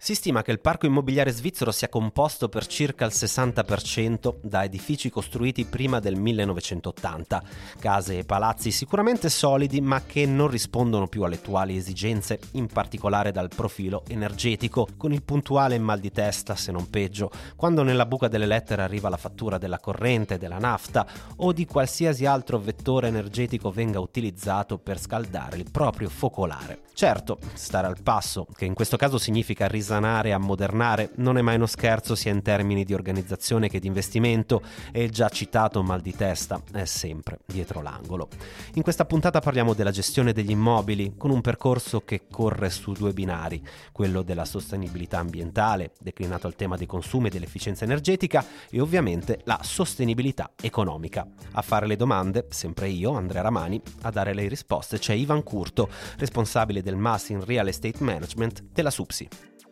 Si stima che il parco immobiliare svizzero sia composto per circa il 60% da edifici costruiti prima del 1980, case e palazzi sicuramente solidi ma che non rispondono più alle attuali esigenze, in particolare dal profilo energetico, con il puntuale mal di testa, se non peggio, quando nella buca delle lettere arriva la fattura della corrente, della nafta o di qualsiasi altro vettore energetico venga utilizzato per scaldare il proprio focolare. Certo, stare al passo, che in questo caso significa risanare e ammodernare, non è mai uno scherzo sia in termini di organizzazione che di investimento, e il già citato mal di testa è sempre dietro l'angolo. In questa puntata parliamo della gestione degli immobili con un percorso che corre su due binari, quello della sostenibilità ambientale, declinato al tema dei consumi e dell'efficienza energetica, e ovviamente la sostenibilità economica. A fare le domande, sempre io, Andrea Ramani, a dare le risposte c'è Ivan Curto, responsabile del MAS in Real Estate Management della SUPSI.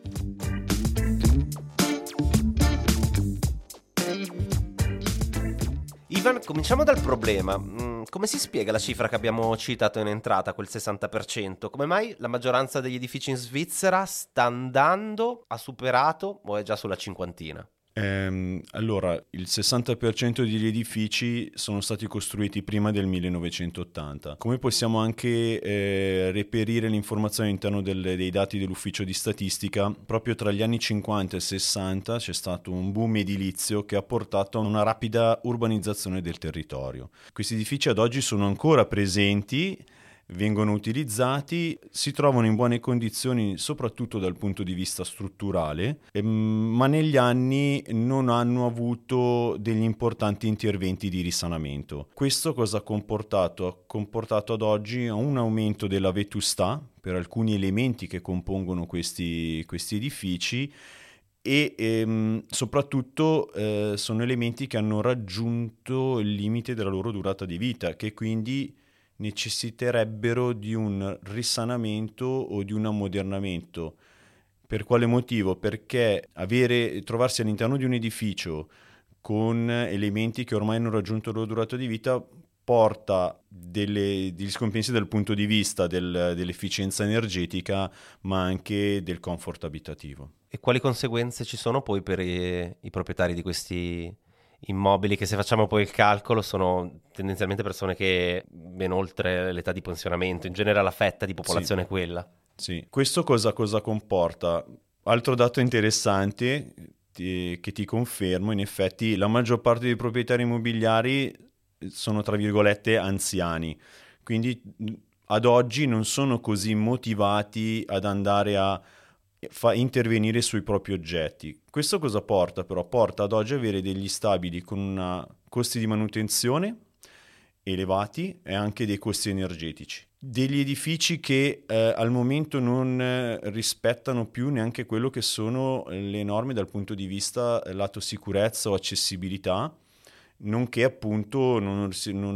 Ivan, cominciamo dal problema. Come si spiega la cifra che abbiamo citato in entrata, quel 60%? Come mai la maggioranza degli edifici in Svizzera sta andando, ha superato o è già sulla cinquantina? Allora, il 60% degli edifici sono stati costruiti prima del 1980. Come possiamo anche reperire l'informazione all'interno dei dati dell'ufficio di statistica, proprio tra gli anni 50 e 60 c'è stato un boom edilizio che ha portato a una rapida urbanizzazione del territorio. Questi edifici ad oggi sono ancora presenti, vengono utilizzati, si trovano in buone condizioni soprattutto dal punto di vista strutturale, ma negli anni non hanno avuto degli importanti interventi di risanamento. Questo cosa ha comportato? Ha comportato ad oggi un aumento della vetustà per alcuni elementi che compongono questi edifici e soprattutto sono elementi che hanno raggiunto il limite della loro durata di vita, che quindi necessiterebbero di un risanamento o di un ammodernamento. Per quale motivo? Perché trovarsi all'interno di un edificio con elementi che ormai hanno raggiunto la loro durata di vita porta degli scompensi dal punto di vista dell'efficienza energetica, ma anche del comfort abitativo. E quali conseguenze ci sono poi per i proprietari di questi immobili, che se facciamo poi il calcolo sono tendenzialmente persone che ben oltre l'età di pensionamento, in genere la fetta di popolazione è quella. Sì, questo cosa comporta? Altro dato interessante che ti confermo, in effetti la maggior parte dei proprietari immobiliari sono tra virgolette anziani, quindi ad oggi non sono così motivati ad andare a intervenire sui propri oggetti. Questo cosa porta però? Porta ad oggi avere degli stabili con costi di manutenzione elevati e anche dei costi energetici. Degli edifici che al momento non rispettano più neanche quello che sono le norme dal punto di vista lato sicurezza o accessibilità, nonché appunto non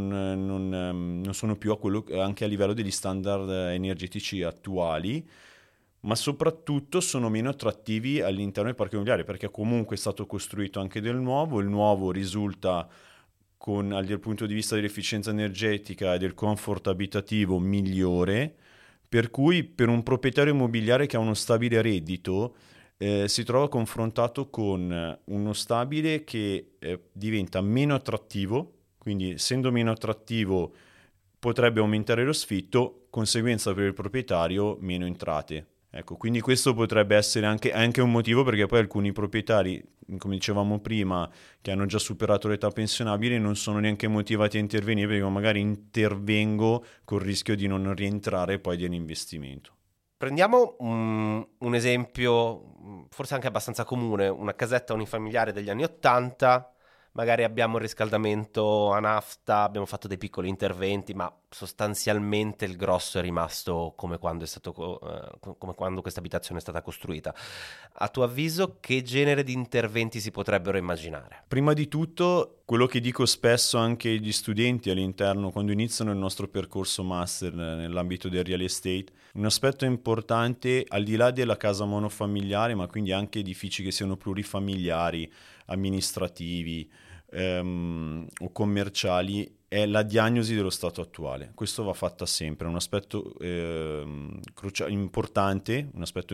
sono più a quello, anche a livello degli standard energetici attuali, ma soprattutto sono meno attrattivi all'interno del parco immobiliare, perché comunque è stato costruito anche del nuovo, il nuovo risulta dal punto di vista dell'efficienza energetica e del comfort abitativo migliore, per cui per un proprietario immobiliare che ha uno stabile reddito si trova confrontato con uno stabile che diventa meno attrattivo, quindi essendo meno attrattivo potrebbe aumentare lo sfitto, conseguenza per il proprietario meno entrate. Ecco, quindi questo potrebbe essere anche un motivo, perché poi alcuni proprietari, come dicevamo prima, che hanno già superato l'età pensionabile, non sono neanche motivati a intervenire, perché magari intervengo col rischio di non rientrare poi dell'investimento. Prendiamo un esempio, forse anche abbastanza comune, una casetta unifamiliare degli anni 80, magari abbiamo il riscaldamento a nafta, abbiamo fatto dei piccoli interventi, ma sostanzialmente il grosso è rimasto come quando come quando questa abitazione è stata costruita. A tuo avviso, che genere di interventi si potrebbero immaginare? Prima di tutto, quello che dico spesso anche agli studenti all'interno, quando iniziano il nostro percorso master nell'ambito del real estate, un aspetto importante, al di là della casa monofamiliare, ma quindi anche edifici che siano plurifamiliari, amministrativi o commerciali, è la diagnosi dello stato attuale. Questo va fatta sempre, è un aspetto importante,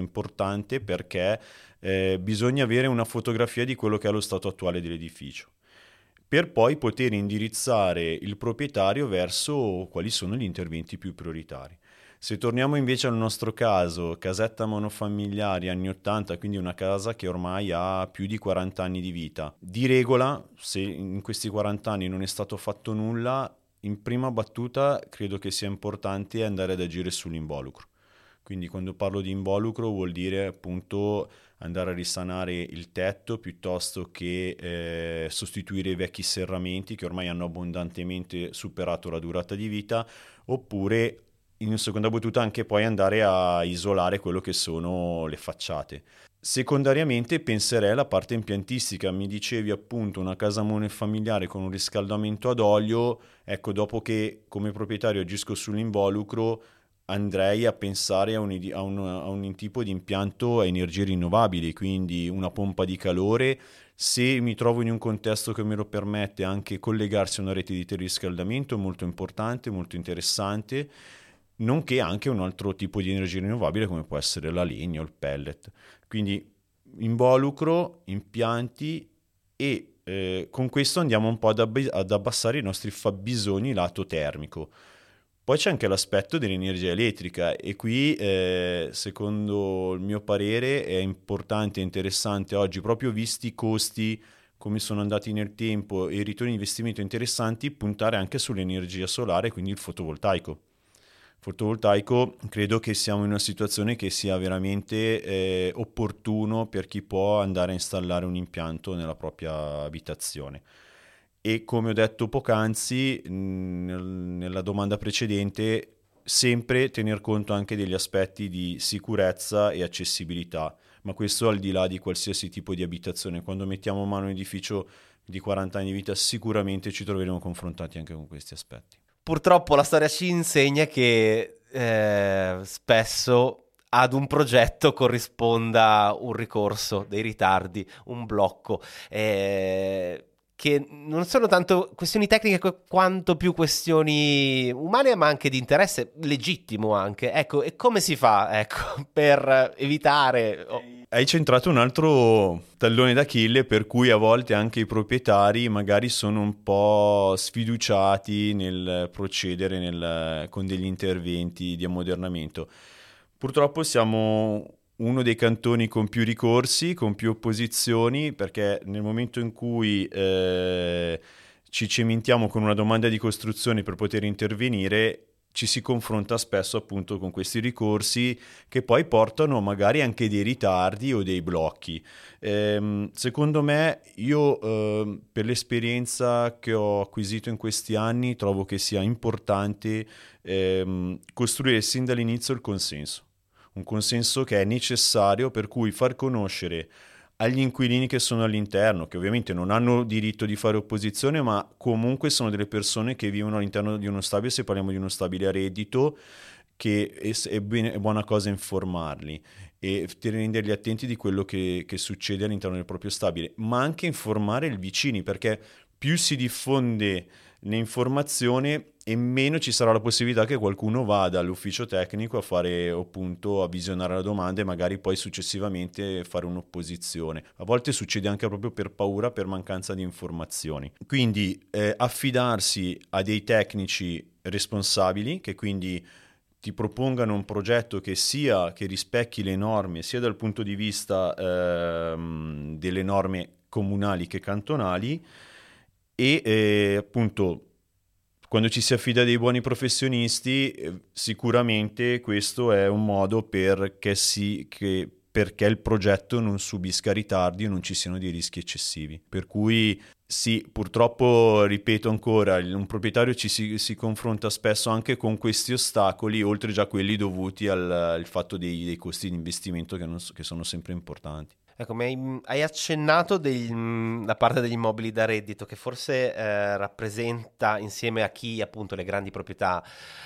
perché bisogna avere una fotografia di quello che è lo stato attuale dell'edificio, per poi poter indirizzare il proprietario verso quali sono gli interventi più prioritari. Se torniamo invece al nostro caso, casetta monofamiliare anni 80, quindi una casa che ormai ha più di 40 anni di vita, di regola, se in questi 40 anni non è stato fatto nulla, in prima battuta credo che sia importante andare ad agire sull'involucro. Quindi quando parlo di involucro vuol dire appunto andare a risanare il tetto piuttosto che sostituire i vecchi serramenti che ormai hanno abbondantemente superato la durata di vita, oppure in seconda battuta anche poi andare a isolare quello che sono le facciate. Secondariamente penserei alla parte impiantistica. Mi dicevi appunto una casa monofamiliare con un riscaldamento ad olio, ecco, dopo che come proprietario agisco sull'involucro andrei a pensare a un tipo di impianto a energie rinnovabili, quindi una pompa di calore. Se mi trovo in un contesto che me lo permette, anche collegarsi a una rete di teleriscaldamento molto importante, molto interessante, nonché anche un altro tipo di energia rinnovabile come può essere la legna o il pellet. Quindi involucro, impianti e con questo andiamo un po' ad abbassare i nostri fabbisogni lato termico. Poi c'è anche l'aspetto dell'energia elettrica e qui, secondo il mio parere, è importante e interessante oggi, proprio visti i costi, come sono andati nel tempo e i ritorni di investimento interessanti, puntare anche sull'energia solare, quindi il fotovoltaico. Fotovoltaico, credo che siamo in una situazione che sia veramente opportuno per chi può andare a installare un impianto nella propria abitazione. E come ho detto poc'anzi, nella domanda precedente, sempre tener conto anche degli aspetti di sicurezza e accessibilità, ma questo al di là di qualsiasi tipo di abitazione. Quando mettiamo a mano un edificio di 40 anni di vita, sicuramente ci troveremo confrontati anche con questi aspetti. Purtroppo la storia ci insegna che spesso ad un progetto corrisponda un ricorso, dei ritardi, un blocco, che non sono tanto questioni tecniche quanto più questioni umane, ma anche di interesse legittimo anche. Ecco, e come si fa, ecco, per evitare... Hai centrato un altro tallone d'Achille per cui a volte anche i proprietari magari sono un po' sfiduciati nel procedere con degli interventi di ammodernamento. Purtroppo siamo uno dei cantoni con più ricorsi, con più opposizioni, perché nel momento in cui ci cimentiamo con una domanda di costruzione per poter intervenire, ci si confronta spesso appunto con questi ricorsi che poi portano magari anche dei ritardi o dei blocchi. Secondo me, io per l'esperienza che ho acquisito in questi anni, trovo che sia importante costruire sin dall'inizio il consenso. Un consenso che è necessario, per cui far conoscere agli inquilini che sono all'interno, che ovviamente non hanno diritto di fare opposizione, ma comunque sono delle persone che vivono all'interno di uno stabile, se parliamo di uno stabile a reddito, che è buona cosa informarli e renderli attenti di quello che succede all'interno del proprio stabile, ma anche informare i vicini, perché più si diffonde l'informazione e meno ci sarà la possibilità che qualcuno vada all'ufficio tecnico a fare appunto a visionare la domanda e magari poi successivamente fare un'opposizione. A volte succede anche proprio per paura, per mancanza di informazioni. Quindi affidarsi a dei tecnici responsabili che quindi ti propongano un progetto che rispecchi le norme sia dal punto di vista delle norme comunali che cantonali e appunto quando ci si affida a dei buoni professionisti sicuramente questo è un modo perché il progetto non subisca ritardi e non ci siano dei rischi eccessivi. Per cui sì, purtroppo, ripeto ancora, un proprietario si confronta spesso anche con questi ostacoli, oltre già quelli dovuti al fatto dei costi di investimento che sono sempre importanti. Ecco, hai accennato la parte degli immobili da reddito che forse rappresenta insieme a chi appunto le grandi proprietà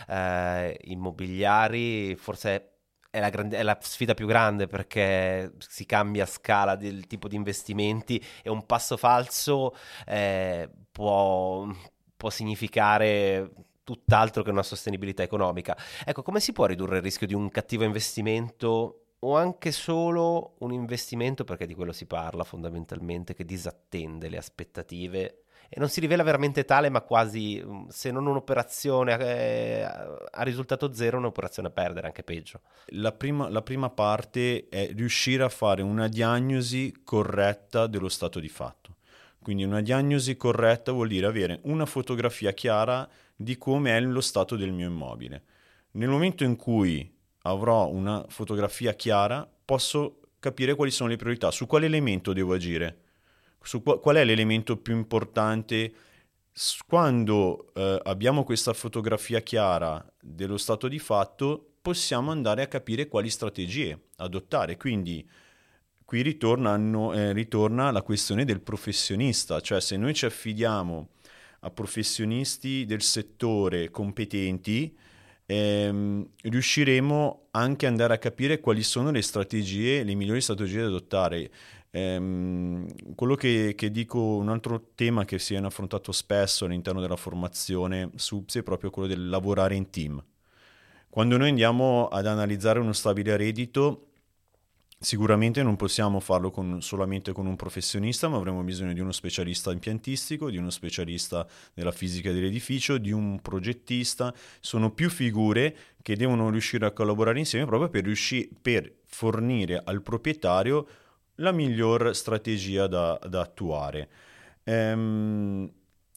immobiliari, forse è la sfida più grande perché si cambia scala del tipo di investimenti e un passo falso può può significare tutt'altro che una sostenibilità economica. Ecco, come si può ridurre il rischio di un cattivo investimento o anche solo un investimento, perché di quello si parla fondamentalmente, che disattende le aspettative e non si rivela veramente tale, ma quasi, se non un'operazione a risultato zero, un'operazione a perdere, anche peggio. La prima parte è riuscire a fare una diagnosi corretta dello stato di fatto. Quindi una diagnosi corretta vuol dire avere una fotografia chiara di come è lo stato del mio immobile. Nel momento in cui avrò una fotografia chiara, posso capire quali sono le priorità, su quale elemento devo agire, qual è l'elemento più importante. Quando abbiamo questa fotografia chiara dello stato di fatto, possiamo andare a capire quali strategie adottare. Quindi qui ritorna la questione del professionista, cioè se noi ci affidiamo a professionisti del settore competenti, riusciremo anche ad andare a capire quali sono le migliori strategie da adottare. Quello che dico, un altro tema che si è affrontato spesso all'interno della formazione SUPSI è proprio quello del lavorare in team. Quando noi andiamo ad analizzare uno stabile reddito, sicuramente non possiamo farlo solamente con un professionista, ma avremo bisogno di uno specialista impiantistico, di uno specialista della fisica dell'edificio, di un progettista. Sono più figure che devono riuscire a collaborare insieme proprio per fornire al proprietario la miglior strategia da attuare. In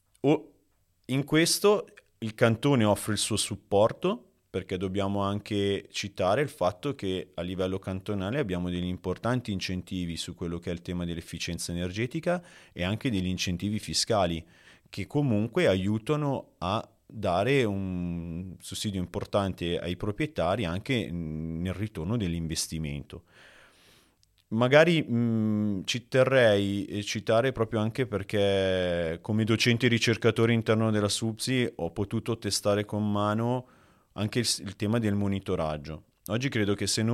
questo il cantone offre il suo supporto, perché dobbiamo anche citare il fatto che a livello cantonale abbiamo degli importanti incentivi su quello che è il tema dell'efficienza energetica e anche degli incentivi fiscali che comunque aiutano a dare un sussidio importante ai proprietari anche nel ritorno dell'investimento. Magari ci terrei a citare proprio anche perché come docente ricercatore all'interno della SUPSI ho potuto testare con mano anche il tema del monitoraggio. Oggi credo che se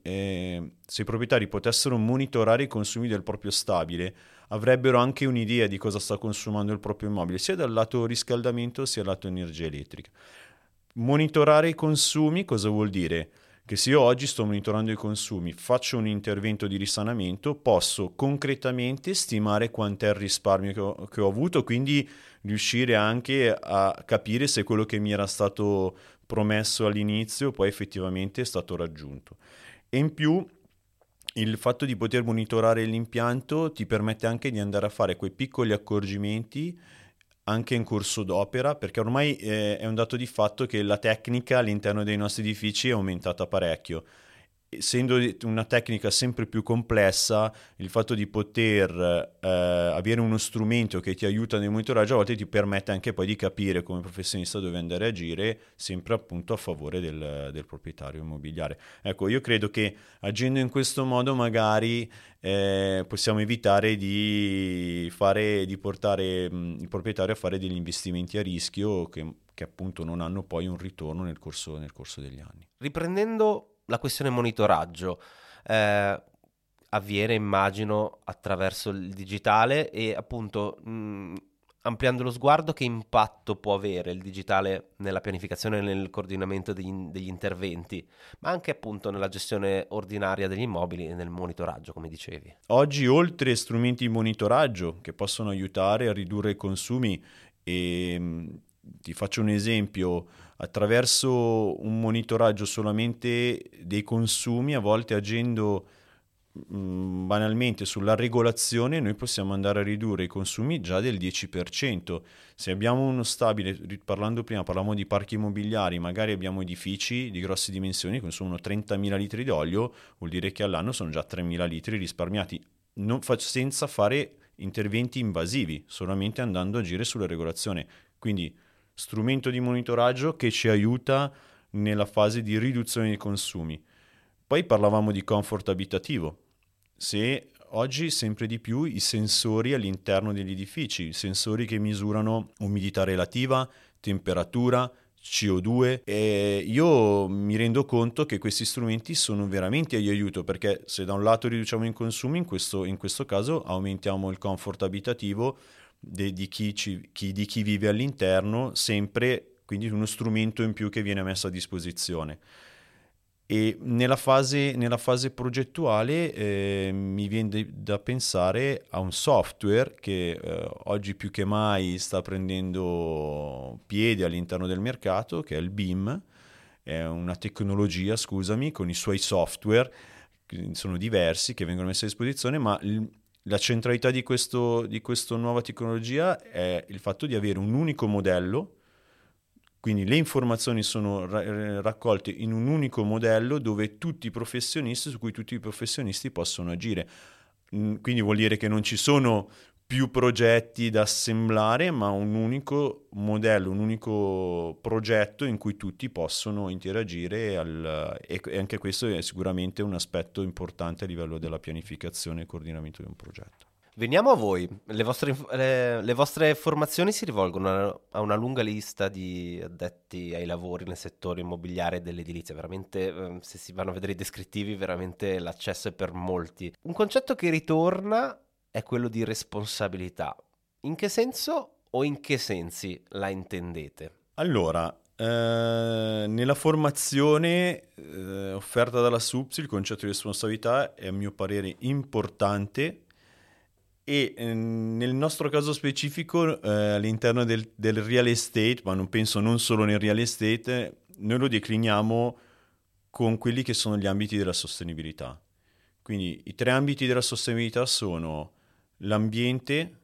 i proprietari potessero monitorare i consumi del proprio stabile, avrebbero anche un'idea di cosa sta consumando il proprio immobile, sia dal lato riscaldamento sia dal lato energia elettrica. Monitorare i consumi cosa vuol dire? Che se io oggi sto monitorando i consumi, faccio un intervento di risanamento, posso concretamente stimare quant'è il risparmio che ho avuto, quindi riuscire anche a capire se quello che mi era stato promesso all'inizio poi effettivamente è stato raggiunto. E in più il fatto di poter monitorare l'impianto ti permette anche di andare a fare quei piccoli accorgimenti anche in corso d'opera, perché ormai è un dato di fatto che la tecnica all'interno dei nostri edifici è aumentata parecchio. Essendo una tecnica sempre più complessa, il fatto di poter avere uno strumento che ti aiuta nel monitoraggio a volte ti permette anche poi di capire come professionista dove andare a agire, sempre appunto a favore del proprietario immobiliare. Ecco, io credo che agendo in questo modo magari possiamo evitare di portare il proprietario a fare degli investimenti a rischio che appunto non hanno poi un ritorno nel corso degli anni. Riprendendo la questione monitoraggio, avviene immagino attraverso il digitale e appunto ampliando lo sguardo, che impatto può avere il digitale nella pianificazione e nel coordinamento degli interventi, ma anche appunto nella gestione ordinaria degli immobili e nel monitoraggio, come dicevi? Oggi, oltre strumenti di monitoraggio che possono aiutare a ridurre i consumi, ti faccio un esempio, attraverso un monitoraggio solamente dei consumi, a volte agendo banalmente sulla regolazione, noi possiamo andare a ridurre i consumi già del 10%. Se abbiamo uno stabile, parlando prima, parlavamo di parchi immobiliari, magari abbiamo edifici di grosse dimensioni che consumano 30.000 litri d'olio, vuol dire che all'anno sono già 3.000 litri risparmiati, senza fare interventi invasivi, solamente andando a agire sulla regolazione. Quindi strumento di monitoraggio che ci aiuta nella fase di riduzione dei consumi. Poi parlavamo di comfort abitativo. Se oggi sempre di più i sensori all'interno degli edifici, sensori che misurano umidità relativa, temperatura, CO2, e io mi rendo conto che questi strumenti sono veramente di aiuto, perché se da un lato riduciamo i consumi, in questo caso aumentiamo il comfort abitativo, di chi vive all'interno, sempre quindi uno strumento in più che viene messo a disposizione. E nella fase progettuale mi viene da pensare a un software che oggi più che mai sta prendendo piede all'interno del mercato, che è il BIM. È una tecnologia, scusami, con i suoi software, che sono diversi, che vengono messi a disposizione, ma la centralità di questa nuova tecnologia è il fatto di avere un unico modello. Quindi le informazioni sono raccolte in un unico modello dove su cui tutti i professionisti possono agire. Quindi vuol dire che non ci sono più progetti da assemblare, ma un unico modello, un unico progetto in cui tutti possono interagire e anche questo è sicuramente un aspetto importante a livello della pianificazione e coordinamento di un progetto. Veniamo a voi. Le vostre formazioni si rivolgono a una lunga lista di addetti ai lavori nel settore immobiliare e dell'edilizia. Veramente, se si vanno a vedere i descrittivi, veramente l'accesso è per molti. Un concetto che ritorna è quello di responsabilità. In che senso o in che sensi la intendete? Allora, nella formazione offerta dalla SUPSI il concetto di responsabilità è a mio parere importante. E nel nostro caso specifico all'interno del real estate, ma non solo nel real estate, noi lo decliniamo con quelli che sono gli ambiti della sostenibilità. Quindi i 3 ambiti della sostenibilità sono l'ambiente,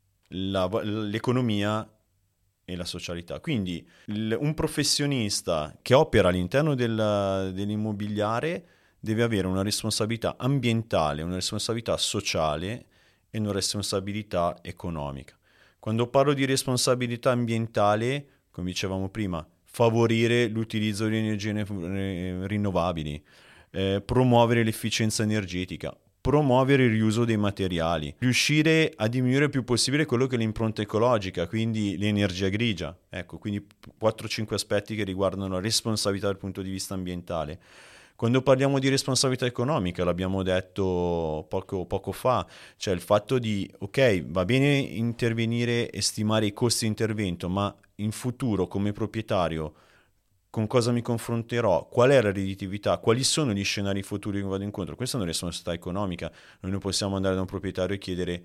l'economia e la socialità. Quindi un professionista che opera all'interno dell'immobiliare deve avere una responsabilità ambientale, una responsabilità sociale e una responsabilità economica. Quando parlo di responsabilità ambientale, come dicevamo prima, favorire l'utilizzo di energie rinnovabili, promuovere l'efficienza energetica, promuovere il riuso dei materiali, riuscire a diminuire il più possibile quello che è l'impronta ecologica, quindi l'energia grigia. Ecco, quindi 4-5 aspetti che riguardano la responsabilità dal punto di vista ambientale. Quando parliamo di responsabilità economica, l'abbiamo detto poco fa, cioè il fatto di, ok, va bene intervenire e stimare i costi di intervento, ma in futuro come proprietario con cosa mi confronterò, qual è la redditività, quali sono gli scenari futuri che vado incontro. Questa è una responsabilità economica. Noi non possiamo andare da un proprietario e chiedere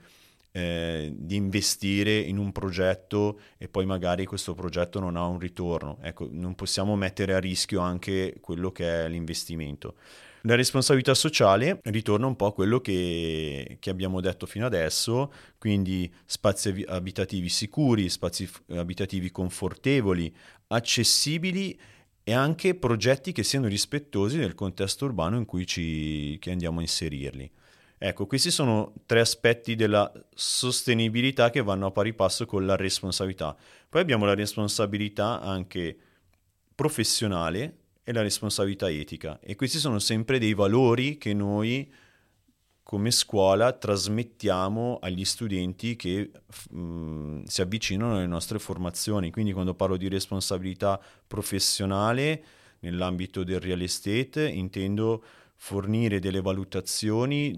di investire in un progetto e poi magari questo progetto non ha un ritorno. Ecco, non possiamo mettere a rischio anche quello che è l'investimento. La responsabilità sociale ritorna un po' a quello che abbiamo detto fino adesso, quindi spazi abitativi sicuri, spazi abitativi confortevoli, accessibili e anche progetti che siano rispettosi del contesto urbano in cui che andiamo a inserirli. Ecco, questi sono 3 aspetti della sostenibilità che vanno a pari passo con la responsabilità. Poi abbiamo la responsabilità anche professionale e la responsabilità etica. E questi sono sempre dei valori che noi come scuola trasmettiamo agli studenti che si avvicinano alle nostre formazioni. Quindi quando parlo di responsabilità professionale nell'ambito del real estate intendo fornire delle valutazioni,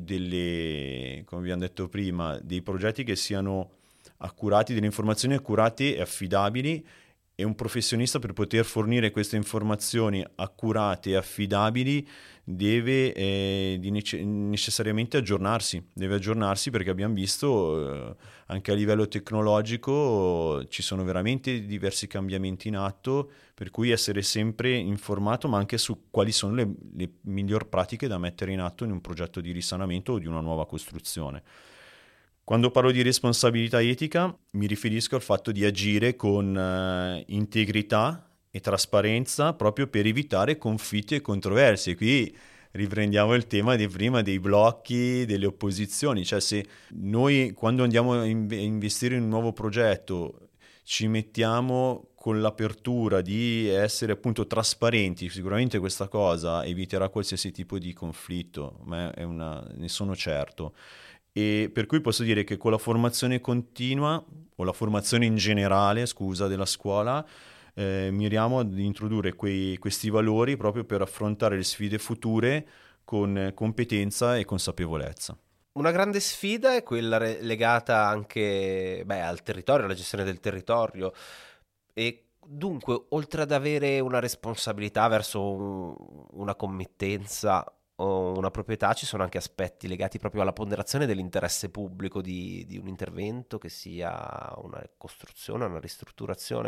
come abbiamo detto prima, dei progetti che siano accurati, delle informazioni accurate e affidabili, e un professionista per poter fornire queste informazioni accurate e affidabili deve necessariamente deve aggiornarsi perché abbiamo visto anche a livello tecnologico ci sono veramente diversi cambiamenti in atto, per cui essere sempre informato ma anche su quali sono le miglior pratiche da mettere in atto in un progetto di risanamento o di una nuova costruzione. Quando parlo di responsabilità etica mi riferisco al fatto di agire con integrità e trasparenza proprio per evitare conflitti e controversie. Qui riprendiamo il tema di prima dei blocchi, delle opposizioni, cioè se noi quando andiamo a investire in un nuovo progetto ci mettiamo con l'apertura di essere appunto trasparenti, sicuramente questa cosa eviterà qualsiasi tipo di conflitto, ma ne sono certo. E per cui posso dire che con la formazione continua o la formazione in generale, scusa, della scuola, miriamo ad introdurre questi valori proprio per affrontare le sfide future con competenza e consapevolezza. Una grande sfida è quella legata anche al territorio, alla gestione del territorio, e dunque, oltre ad avere una responsabilità verso una committenza o una proprietà, ci sono anche aspetti legati proprio alla ponderazione dell'interesse pubblico di un intervento, che sia una costruzione, una ristrutturazione.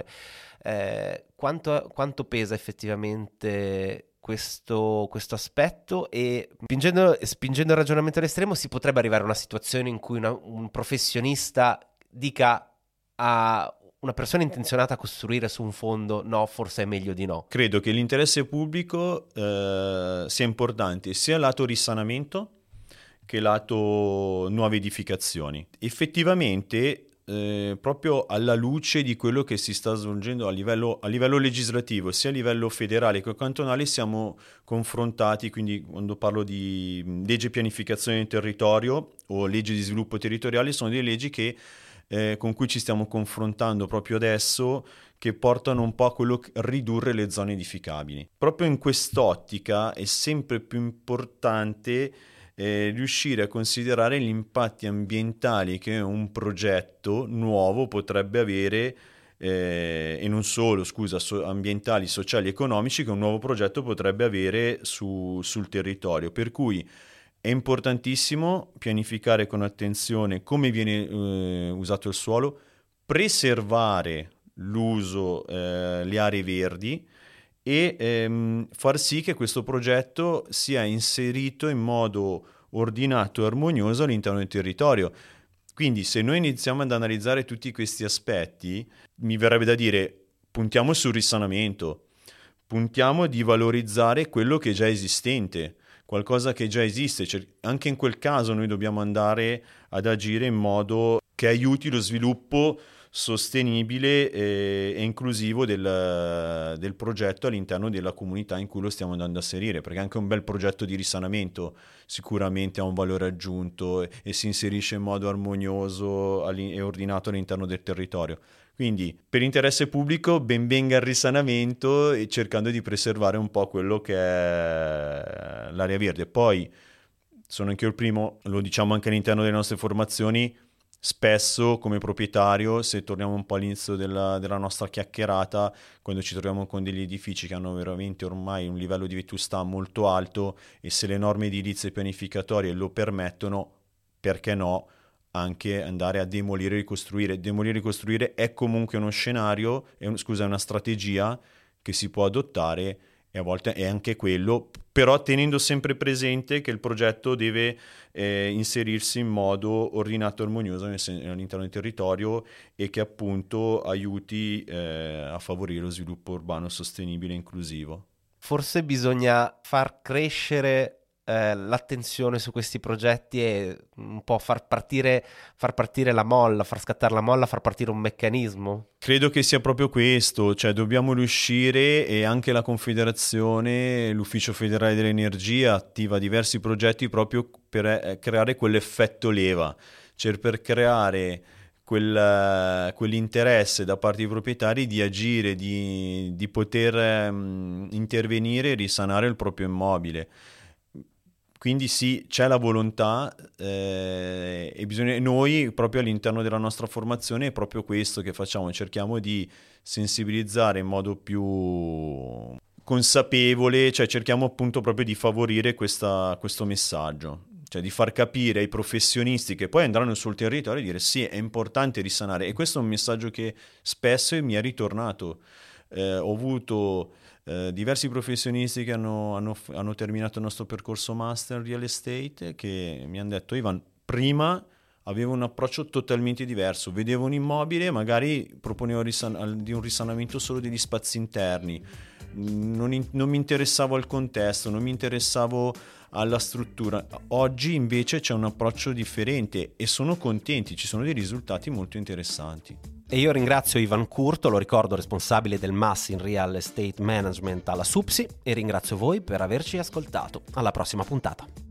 Quanto pesa effettivamente questo aspetto, e spingendo il ragionamento all'estremo si potrebbe arrivare a una situazione in cui un professionista dica a una persona intenzionata a costruire su un fondo: no, forse è meglio di no. Credo che l'interesse pubblico sia importante sia lato risanamento che lato nuove edificazioni. Effettivamente, proprio alla luce di quello che si sta svolgendo a livello legislativo, sia a livello federale che cantonale, siamo confrontati, quindi quando parlo di legge pianificazione del territorio o legge di sviluppo territoriale, sono delle leggi che con cui ci stiamo confrontando proprio adesso, che portano un po' a quello ridurre le zone edificabili. Proprio in quest'ottica è sempre più importante riuscire a considerare gli impatti ambientali che un progetto nuovo potrebbe avere, e non solo, ambientali, sociali e economici, che un nuovo progetto potrebbe avere sul territorio. Per cui è importantissimo pianificare con attenzione come viene usato il suolo, preservare l'uso, le aree verdi, e far sì che questo progetto sia inserito in modo ordinato e armonioso all'interno del territorio. Quindi se noi iniziamo ad analizzare tutti questi aspetti, mi verrebbe da dire: puntiamo sul risanamento, puntiamo di valorizzare quello che è già esistente, qualcosa che già esiste. Anche in quel caso noi dobbiamo andare ad agire in modo che aiuti lo sviluppo sostenibile e inclusivo del progetto all'interno della comunità in cui lo stiamo andando a inserire, perché anche un bel progetto di risanamento sicuramente ha un valore aggiunto e si inserisce in modo armonioso e ordinato all'interno del territorio. Quindi per interesse pubblico ben venga il risanamento, e cercando di preservare un po' quello che è l'area verde. Poi sono anche io il primo, lo diciamo anche all'interno delle nostre formazioni, spesso come proprietario, se torniamo un po' all'inizio della nostra chiacchierata, quando ci troviamo con degli edifici che hanno veramente ormai un livello di vetustà molto alto, e se le norme edilizie pianificatorie lo permettono, perché no anche andare a demolire e ricostruire. Demolire e ricostruire è comunque uno scenario, è una strategia che si può adottare, e a volte è anche quello, però tenendo sempre presente che il progetto deve inserirsi in modo ordinato e armonioso all'interno del territorio, e che appunto aiuti a favorire lo sviluppo urbano sostenibile e inclusivo. Forse bisogna far crescere l'attenzione su questi progetti e un po' far partire la molla, far scattare la molla, far partire un meccanismo. Credo che sia proprio questo, cioè dobbiamo riuscire, e anche la Confederazione, l'Ufficio Federale dell'Energia attiva diversi progetti proprio per creare quell'effetto leva, cioè per creare quell'interesse da parte dei proprietari di agire, di poter intervenire e risanare il proprio immobile. Quindi sì, c'è la volontà, e noi proprio all'interno della nostra formazione è proprio questo che facciamo: cerchiamo di sensibilizzare in modo più consapevole, cioè cerchiamo appunto proprio di favorire questo messaggio, cioè di far capire ai professionisti che poi andranno sul territorio e dire sì, è importante risanare. E questo è un messaggio che spesso mi è ritornato. Ho avuto diversi professionisti che hanno terminato il nostro percorso master real estate, che mi hanno detto: Ivan, prima avevo un approccio totalmente diverso, vedevo un immobile, magari proponevo di un risanamento solo degli spazi interni, non mi interessavo al contesto, non mi interessavo alla struttura. Oggi invece c'è un approccio differente e sono contenti, ci sono dei risultati molto interessanti. E io ringrazio Ivan Curto, lo ricordo, responsabile del MAS in Real Estate Management alla SUPSI, e ringrazio voi per averci ascoltato. Alla prossima puntata.